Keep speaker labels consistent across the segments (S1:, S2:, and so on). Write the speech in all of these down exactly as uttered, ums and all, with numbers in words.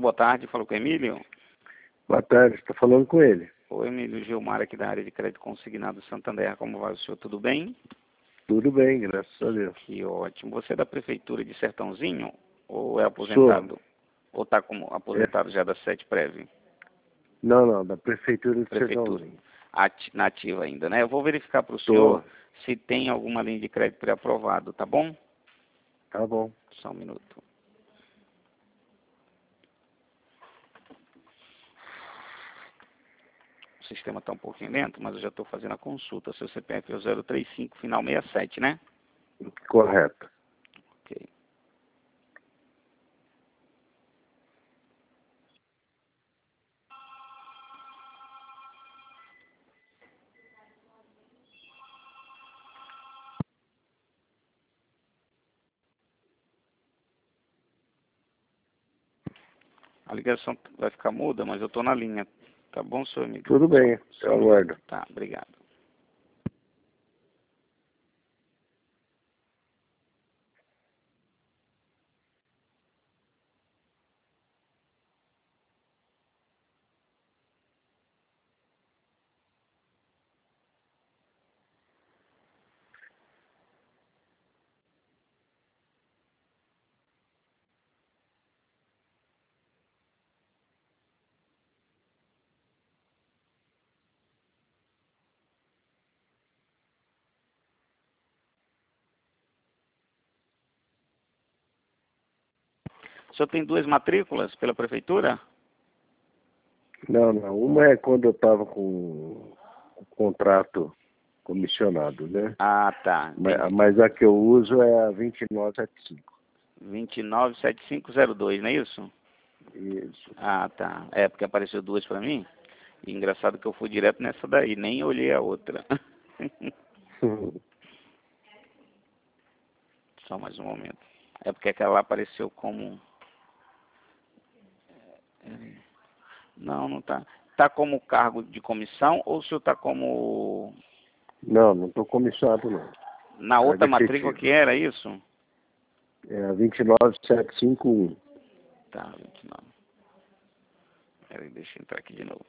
S1: boa tarde. Falou com o Emílio?
S2: Boa tarde, estou falando com ele.
S1: Oi, Emílio, Gilmar aqui da área de crédito consignado Santander. Como vai o senhor? Tudo bem?
S2: Tudo bem, graças a Deus.
S1: Que ótimo. Você é da prefeitura de Sertãozinho ou é
S2: Sou.
S1: aposentado? Ou está como aposentado
S2: É.
S1: já da sete Prev?
S2: Não, não, da prefeitura de
S1: Prefeitura.
S2: Sertãozinho.
S1: Ati- Na ativa ainda, né? Eu vou verificar para o
S2: Tô.
S1: senhor se tem alguma linha de crédito pré-aprovado, tá bom?
S2: Tá bom.
S1: Só um minuto. O sistema está um pouquinho lento, mas eu já estou fazendo a consulta. Seu C P F é o zero três cinco, final sessenta e sete, né?
S2: Correto.
S1: Ok. A ligação vai ficar muda, mas eu estou na linha. Tá bom, senhor amigo?
S2: Tudo bem,
S1: Só
S2: eu
S1: um
S2: aguardo.
S1: minuto. Tá, obrigado. O senhor tem duas matrículas pela prefeitura?
S2: Não, não. Uma é quando eu estava com o contrato comissionado, né?
S1: Ah, tá.
S2: Mas, mas a que eu uso é a vinte e nove setenta e cinco.
S1: vinte e nove setenta e cinco zero dois, não é isso?
S2: Isso.
S1: Ah, tá. É, porque apareceu duas para mim. E engraçado que eu fui direto nessa daí, nem olhei a outra. Só mais um momento. É porque aquela lá apareceu como... Não, não tá. Tá como cargo de comissão ou o senhor tá como...
S2: Não, não estou comissionado, não.
S1: Na outra
S2: Carga
S1: matrícula
S2: efetiva.
S1: que era isso?
S2: É a vinte e nove setenta e cinco um.
S1: Tá, vinte e nove. Peraí, deixa eu entrar aqui de novo.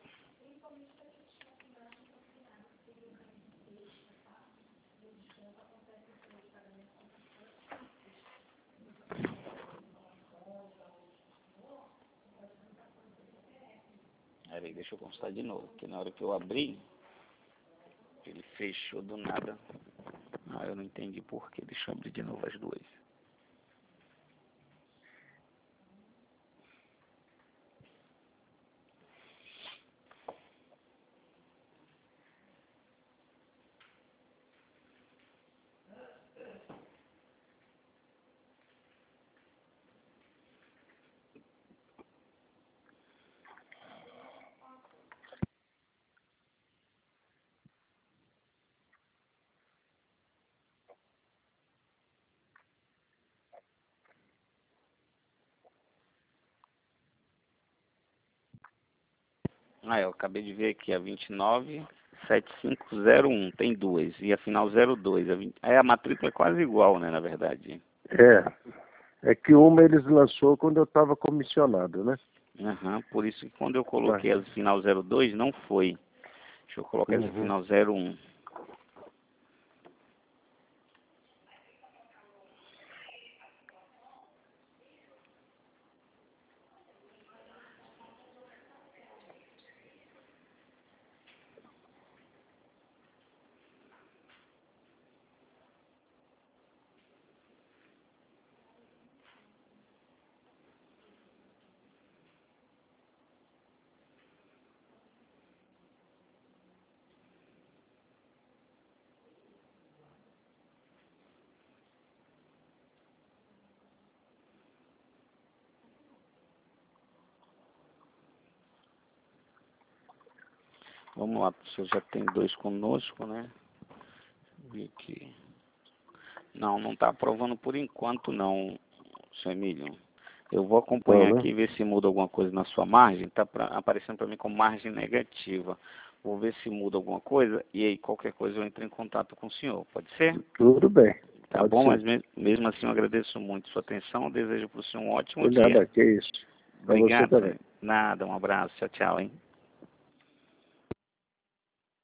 S1: Peraí, deixa eu constar de novo, porque na hora que eu abri, ele fechou do nada. Ah, eu não entendi por quê. Deixa eu abrir de novo as duas. Ah, eu acabei de ver aqui a vinte e nove setenta e cinco zero um, tem duas. E a final zero dois. A vinte... Aí a matrícula é quase igual, né, na verdade.
S2: É. É que uma eles lançou quando eu estava comissionado, né?
S1: Aham, por isso que quando eu coloquei
S2: Tá.
S1: a final zero dois, não foi. Deixa eu colocar essa
S2: Uhum.
S1: final zero um. Vamos lá, o senhor já tem dois conosco, né? Vi aqui. Não, não está aprovando por enquanto não, senhor Emílio. Eu vou
S2: Não,
S1: acompanhar
S2: né?
S1: aqui e ver se muda alguma coisa na sua margem. Está aparecendo para mim como margem negativa. Vou ver se muda alguma coisa e aí qualquer coisa eu entro em contato com o senhor. Pode ser?
S2: Tudo bem.
S1: Tá
S2: Pode
S1: bom, mas
S2: ser.
S1: me- mesmo assim eu agradeço muito sua atenção. Desejo para o senhor um ótimo
S2: Por
S1: dia.
S2: nada, que isso. Pra você
S1: Obrigado.
S2: também.
S1: Nada, um abraço. Tchau, tchau, hein?